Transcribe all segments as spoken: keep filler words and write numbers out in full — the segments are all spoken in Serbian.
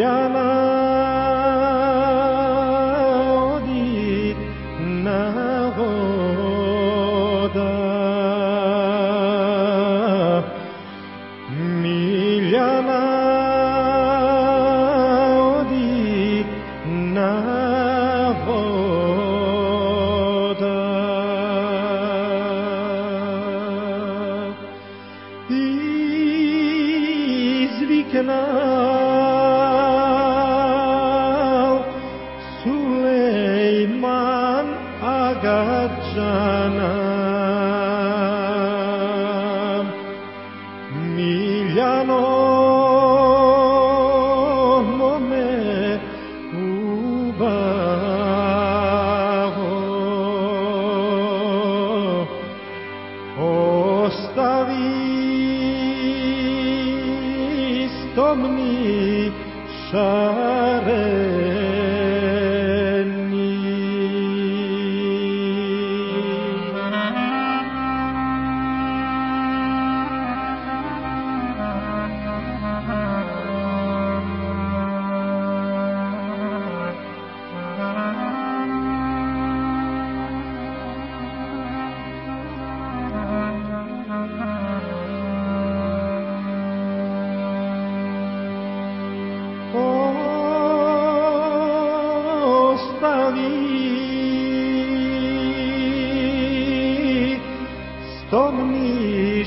Miljana odi na voda, Miljana odi na voda. Izviknal Sulejman Agađana, Miljano mome ubavo, ostavi stomni šareni. Stomni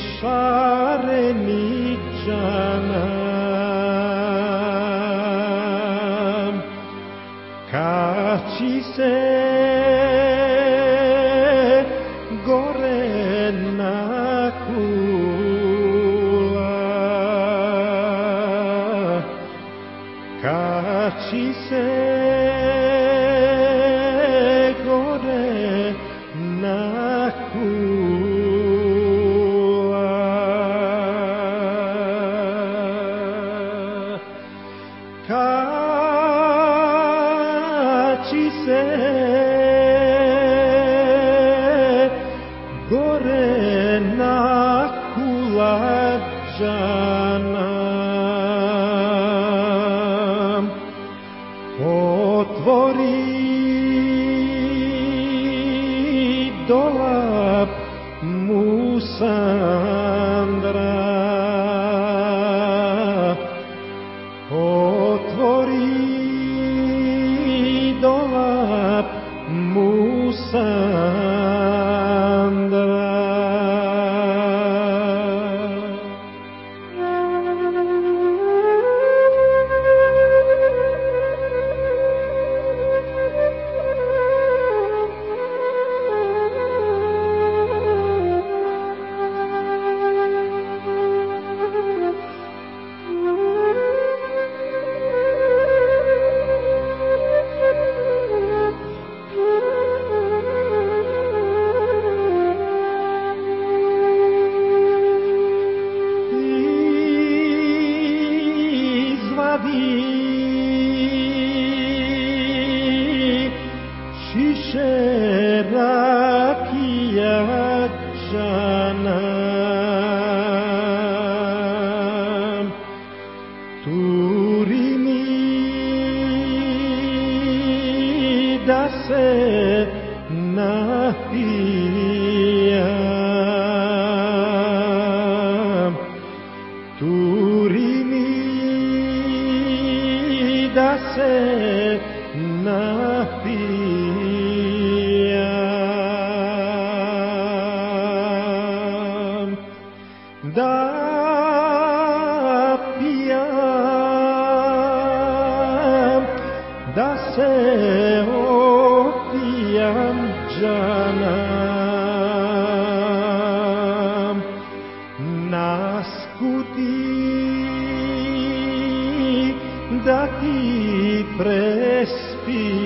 šareničana, kači se gore na kula, kači se gore na kula. Kači se gore na Kulađana, otvori dolap Musandra, otvori dolap Musandra. Šiše rakijačana, turi mi da se napijam, turi mi da se napijam, da pijam, da se opijam džanam, naskuti da ti prespijam.